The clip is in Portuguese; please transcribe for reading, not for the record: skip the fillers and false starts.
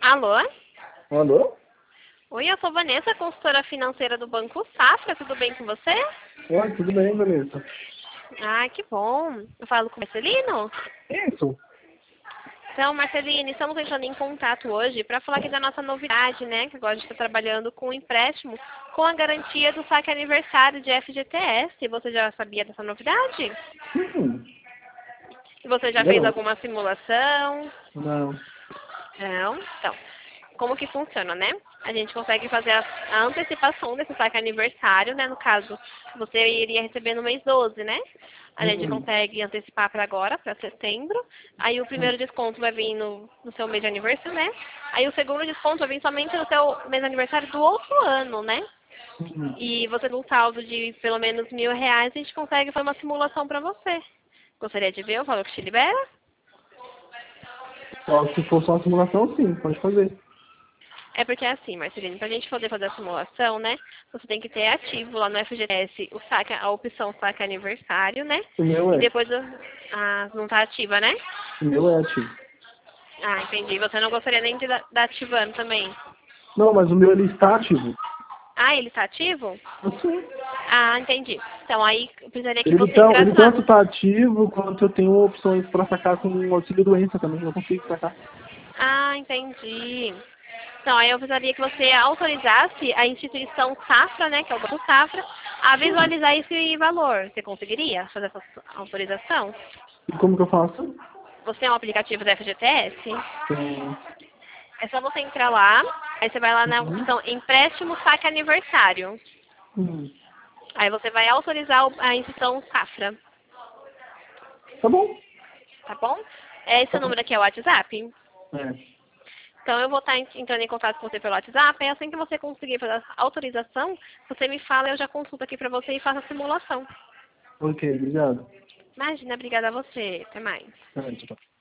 Alô? Alô? Oi, eu sou Vanessa, consultora financeira do Banco Safra. Tudo bem com você? Oi, tudo bem, Vanessa? Ah, que bom. Eu falo com o Marcelino? Isso. Então, Marcelino, estamos entrando em contato hoje para falar aqui da nossa novidade, né? Que agora a gente está trabalhando com o empréstimo com a garantia do saque aniversário de FGTS. Você já sabia dessa novidade? Hum, E você já ainda fez não. alguma simulação? Não. Não? Então, como que funciona, né? A gente consegue fazer a antecipação desse saque aniversário, né? No caso, você iria receber no mês 12, né? A gente Hum, consegue antecipar para agora, para setembro. Aí o primeiro desconto vai vir no seu mês de aniversário, né? Aí o segundo desconto vai vir somente no seu mês de aniversário do outro ano, né? hum. E você num saldo de pelo menos R$ 1.000, a gente consegue fazer uma simulação para você. Gostaria de ver o valor que te libera? Só se for só uma simulação, sim, pode fazer. É porque é assim, Marcelino, para a gente poder fazer a simulação, né? Você tem que ter ativo lá no FGTS o saque, a opção saque aniversário, né? O meu E é. depois não está ativa, né? O meu é ativo. Ah, entendi. Você não gostaria nem de dar ativando também. Não, mas o meu ele está ativo. Ah, ele está ativo? Sim. Ah, entendi. Então aí eu precisaria que Ele, você tá, ele entrasse lá tanto no. está ativo quanto eu tenho opções para sacar com auxílio doença também. Eu consigo sacar. Ah, entendi. Então, aí eu precisaria que você autorizasse a instituição Safra, né, que é o Banco Safra, a visualizar esse valor. Você conseguiria fazer essa autorização? E como que eu faço? Você tem um aplicativo da FGTS? Tem. É só você entrar lá, aí você vai lá na Uhum. opção empréstimo saque aniversário. Hum. Aí você vai autorizar a instituição Safra, Tá bom. tá bom? Esse Tá bom. número aqui é o WhatsApp? É. Então eu vou estar entrando em contato com você pelo WhatsApp, e assim que você conseguir fazer a autorização, você me fala, eu já consulto aqui pra você e faço a simulação. Ok, obrigado. Imagina, obrigada a você. Até mais. É, tchau.